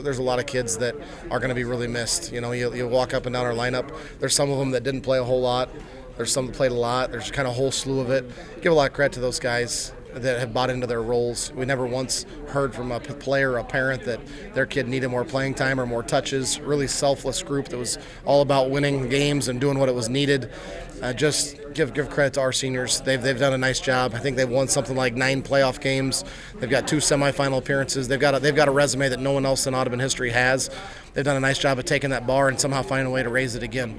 There's a lot of kids that are going to be really missed. You walk up and down our lineup. There's some of them that didn't play a whole lot. There's some that played a lot. There's kind of a whole slew of it. Give a lot of credit to those guys that have bought into their roles. We never once heard from a player or a parent that their kid needed more playing time or more touches. Really selfless group that was all about winning games and doing what it was needed. Just give credit to our seniors. They've done a nice job. I think they've won something like 9 playoff games. They've got 2 semifinal appearances. They've got a resume that no one else in Audubon history has. They've done a nice job of taking that bar and somehow finding a way to raise it again.